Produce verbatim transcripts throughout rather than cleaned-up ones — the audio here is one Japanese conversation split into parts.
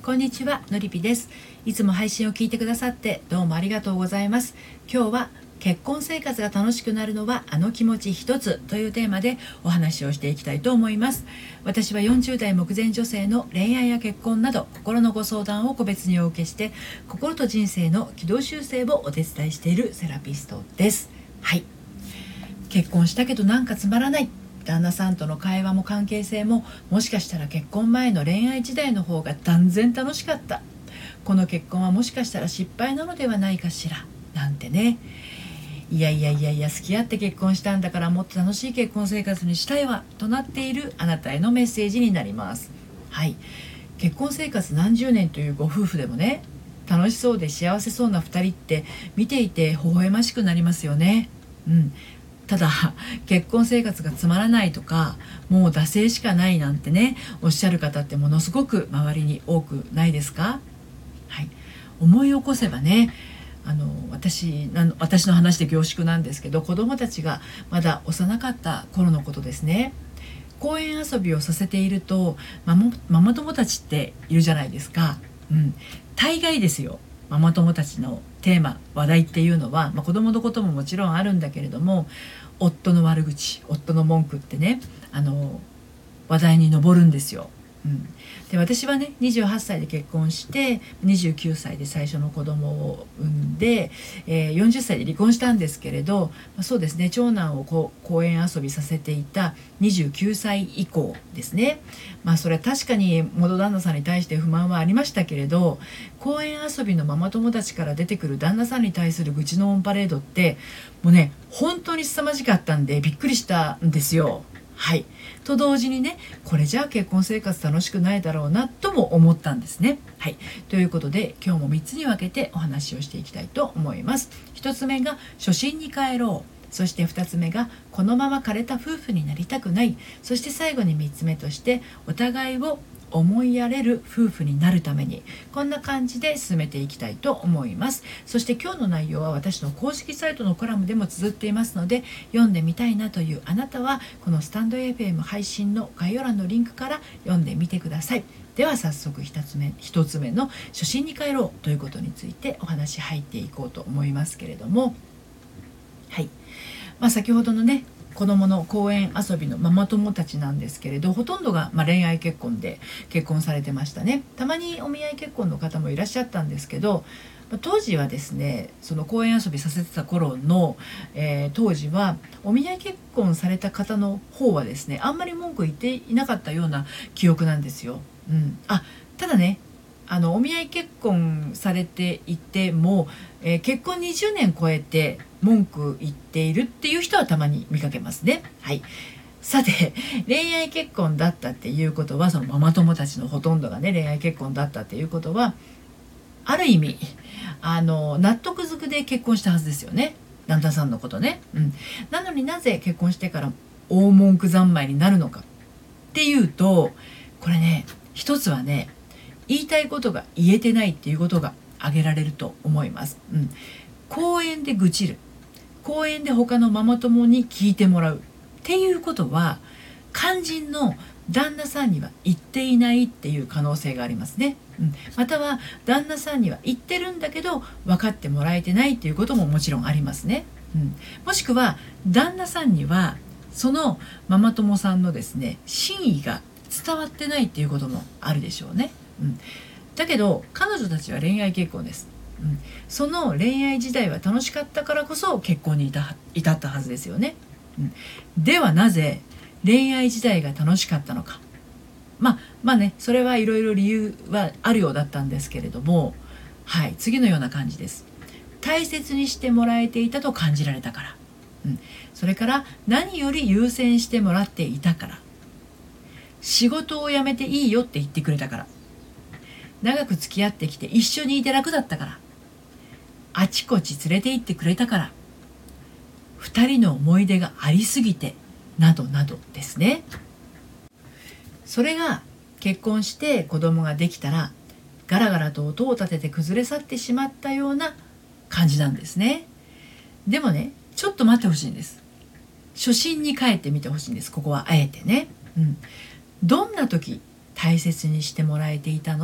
こんにちは、のりぴです。いつも配信を聞いてくださってどうもありがとうございます。今日は結婚生活が楽しくなるのはあの気持ち一つというテーマでお話をしていきたいと思います。私はよんじゅう代目前女性の恋愛や結婚など心のご相談を個別にお受けして、心と人生の軌道修正をお手伝いしているセラピストです。はい。結婚したけどなんかつまらない、旦那さんとの会話も関係性ももしかしたら結婚前の恋愛時代の方が断然楽しかった、この結婚はもしかしたら失敗なのではないかしら、なんてね。いやいやいやいや、付き合って結婚したんだからもっと楽しい結婚生活にしたいわとなっているあなたへのメッセージになります。はい。結婚生活何十年というご夫婦でもね、楽しそうで幸せそうなふたりって見ていて微笑ましくなりますよね。うんただ結婚生活がつまらないとか、もう惰性しかないなんてねおっしゃる方ってものすごく周りに多くないですか？はい、思い起こせばね、あの 私, な私の話で恐縮なんですけど、子供たちがまだ幼かった頃のことですね。公園遊びをさせているとママ、ママ友たちっているじゃないですか。うん、大概ですよ、ママ友たちのテーマ話題っていうのは、まあ、子供のことももちろんあるんだけれども、夫の悪口、夫の文句ってね、あの話題に上るんですよ。うん、で私はねにじゅうはっさいで結婚してにじゅうきゅうさいで最初の子供を産んで、えー、よんじゅっさいで離婚したんですけれど、まあ、そうですね、長男をこう公園遊びさせていたにじゅうきゅうさい以降ですね。まあそれは確かに元旦那さんに対して不満はありましたけれど、公園遊びのママ友達から出てくる旦那さんに対する愚痴のオンパレードってもうね本当に凄まじかったんでびっくりしたんですよ。はい、と同時にね、これじゃあ結婚生活楽しくないだろうなとも思ったんですね。はい、ということで今日もみっつに分けてお話をしていきたいと思います。ひとつめが初心に帰ろう、そしてふたつめがこのまま枯れた夫婦になりたくない、そして最後にみっつめとしてお互いを思いやれる夫婦になるために、こんな感じで進めていきたいと思います。そして今日の内容は私の公式サイトのコラムでも綴っていますので、読んでみたいなというあなたはこのスタンド エフエム 配信の概要欄のリンクから読んでみてください。では早速ひとつめひとつめの初心に帰ろうということについてお話入っていこうと思いますけれども、はい、まあ、先ほどのね子どもの公園遊びのママ友たちなんですけれど、ほとんどがまあ恋愛結婚で結婚されてましたね。たまにお見合い結婚の方もいらっしゃったんですけど、当時はですね、その公園遊びさせてた頃の、えー、当時はお見合い結婚された方の方はですね、あんまり文句言っていなかったような記憶なんですよ。うん、あただね、あのお見合い結婚されていても、えー、結婚にじゅうねん超えて文句言っているっていう人はたまに見かけますね。はい。さて、恋愛結婚だったっていうことは、そのママ友たちのほとんどがね恋愛結婚だったっていうことは、ある意味あの納得づくで結婚したはずですよね、旦那さんのことね。うん、なのになぜ結婚してから大文句三昧になるのかっていうと、これね、一つはね、言いたいことが言えてないっていうことが挙げられると思います。うん、公園で愚痴る、公園で他のママ友に聞いてもらうっていうことは、肝心の旦那さんには言っていないっていう可能性がありますね。うん、または旦那さんには言ってるんだけど分かってもらえてないっていうことももちろんありますね。うん、もしくは旦那さんにはそのママ友さんのですね真意が伝わってないっていうこともあるでしょうね。うん、だけど彼女たちは恋愛結婚です。うん、その恋愛時代は楽しかったからこそ結婚に至ったはずですよね。うん、ではなぜ恋愛時代が楽しかったのか。まあまあね、それはいろいろ理由はあるようだったんですけれども、はい、次のような感じです。大切にしてもらえていたと感じられたから、うん、それから何より優先してもらっていたから、仕事を辞めていいよって言ってくれたから、長く付き合ってきて一緒にいて楽だったから、あちこち連れて行ってくれたから、二人の思い出がありすぎて、などなどですね。それが結婚して子供ができたらガラガラと音を立てて崩れ去ってしまったような感じなんですね。でもね、ちょっと待ってほしいんです。初心に帰ってみてほしいんです。ここはあえてね、うん、どんな時大切にしてもらえていたの？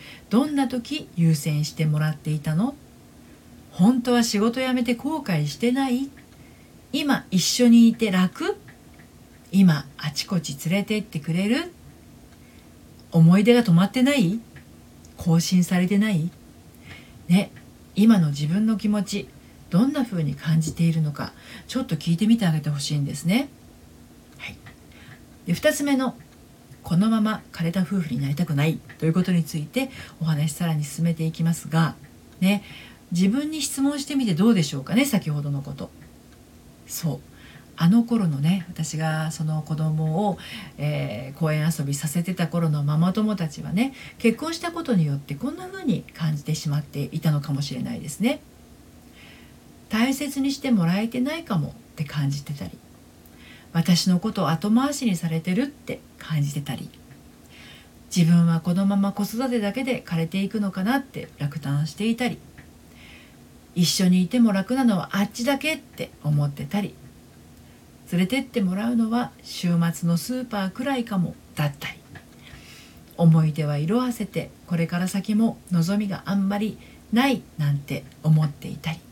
どんな時優先してもらっていたの？本当は仕事辞めて後悔してない？今一緒にいて楽？今あちこち連れてってくれる？思い出が止まってない？更新されてない？ね、今の自分の気持ちどんな風に感じているのかちょっと聞いてみてあげてほしいんですね。はい、でふたつめのこのまま枯れた夫婦になりたくないということについてお話さらに進めていきますが、ね、自分に質問してみてどうでしょうかね。先ほどのこと、そうあの頃のね、私がその子供を、えー、公園遊びさせてた頃のママ友たちはね、結婚したことによってこんな風に感じてしまっていたのかもしれないですね。大切にしてもらえてないかもって感じてたり、私のことを後回しにされてるって感じてたり、自分はこのまま子育てだけで枯れていくのかなって落胆していたり、一緒にいても楽なのはあっちだけって思ってたり、連れてってもらうのは週末のスーパーくらいかもだったり、思い出は色あせてこれから先も望みがあんまりないなんて思っていたり、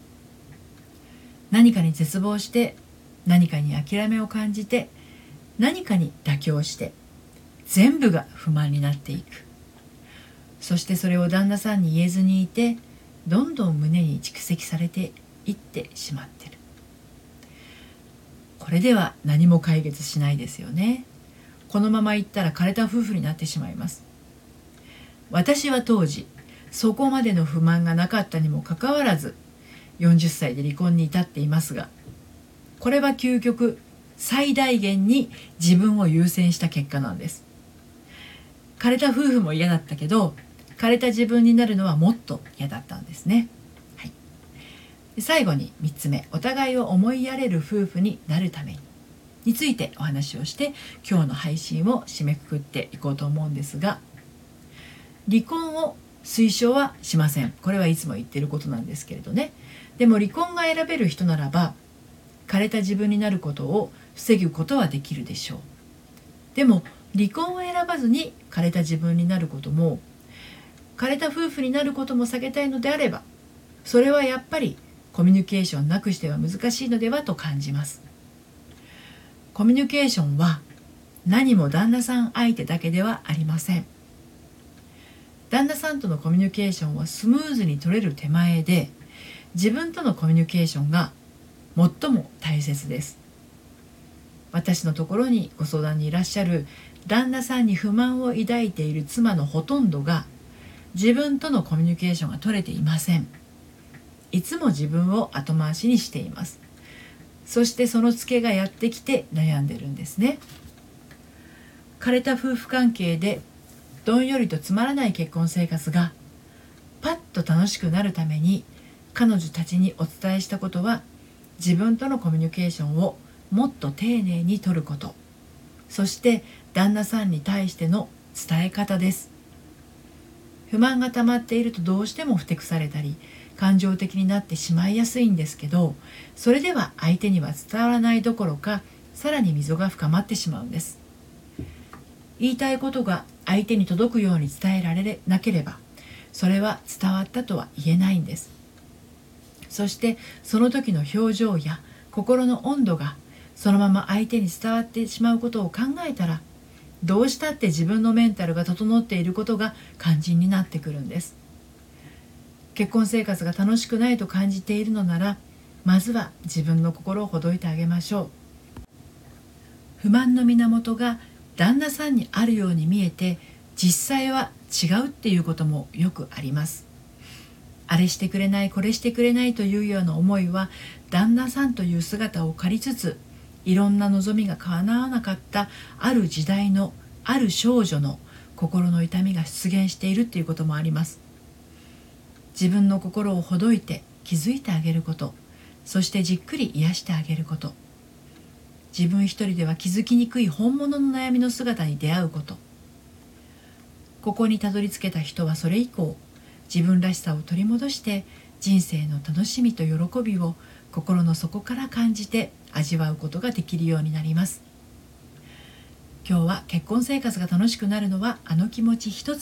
何かに絶望して、何かに諦めを感じて、何かに妥協して、全部が不満になっていく。そしてそれを旦那さんに言えずにいて、どんどん胸に蓄積されていってしまってる。これでは何も解決しないですよね。このままいったら枯れた夫婦になってしまいます。私は当時そこまでの不満がなかったにもかかわらずよんじゅっさいで離婚に至っていますが、これは究極最大限に自分を優先した結果なんです。枯れた夫婦も嫌だったけど、枯れた自分になるのはもっと嫌だったんですね。はい、で最後にみっつめ、お互いを思いやれる夫婦になるためにについてお話をして今日の配信を締めくくっていこうと思うんですが、離婚を推奨はしません。これはいつも言ってることなんですけれどね。でも離婚が選べる人ならば枯れた自分になることを防ぐことはできるでしょう。でも離婚を選ばずに枯れた自分になることも、枯れた夫婦になることも避けたいのであれば、それはやっぱりコミュニケーションなくしては難しいのではと感じます。コミュニケーションは何も旦那さん相手だけではありません。旦那さんとのコミュニケーションはスムーズに取れる手前で、自分とのコミュニケーションが最も大切です。私のところにご相談にいらっしゃる旦那さんに不満を抱いている妻のほとんどが自分とのコミュニケーションが取れていません。いつも自分を後回しにしています。そしてそのツケがやってきて悩んでるんですね。枯れた夫婦関係でどんよりとつまらない結婚生活がパッと楽しくなるために彼女たちにお伝えしたことは、自分とのコミュニケーションをもっと丁寧に取ること、そして旦那さんに対しての伝え方です。不満が溜まっているとどうしてもふてくされたり感情的になってしまいやすいんですけど、それでは相手には伝わらないどころかさらに溝が深まってしまうんです。言いたいことが相手に届くように伝えられなければ、それは伝わったとは言えないんです。そしてその時の表情や心の温度がそのまま相手に伝わってしまうことを考えたら、どうしたって自分のメンタルが整っていることが肝心になってくるんです。結婚生活が楽しくないと感じているのなら、まずは自分の心をほどいてあげましょう。不満の源が旦那さんにあるように見えて、実際は違うっていうこともよくあります。あれしてくれない、これしてくれないというような思いは、旦那さんという姿を借りつつ、いろんな望みが叶わなかったある時代のある少女の心の痛みが出現しているということもあります。自分の心をほどいて気づいてあげること、そしてじっくり癒してあげること、自分一人では気づきにくい本物の悩みの姿に出会うこと、ここにたどり着けた人はそれ以降、自分らしさを取り戻して人生の楽しみと喜びを心の底から感じて味わうことができるようになります。今日は結婚生活が楽しくなるのはあの気持ち一つ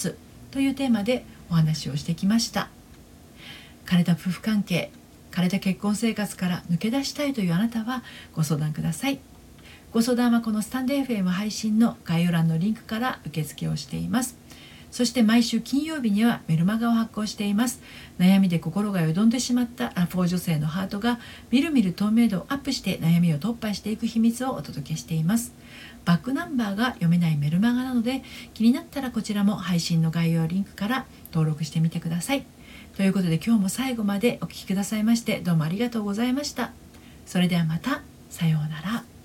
というテーマでお話をしてきました。枯れた夫婦関係、枯れた結婚生活から抜け出したいというあなたはご相談ください。ご相談はこのスタンド エフエム 配信の概要欄のリンクから受付をしています。そして毎週金曜日にはメルマガを発行しています。悩みで心がよどんでしまったラフォー女性のハートがみるみる透明度をアップして悩みを突破していく秘密をお届けしています。バックナンバーが読めないメルマガなので、気になったらこちらも配信の概要リンクから登録してみてください。ということで今日も最後までお聞きくださいましてどうもありがとうございました。それではまた。さようなら。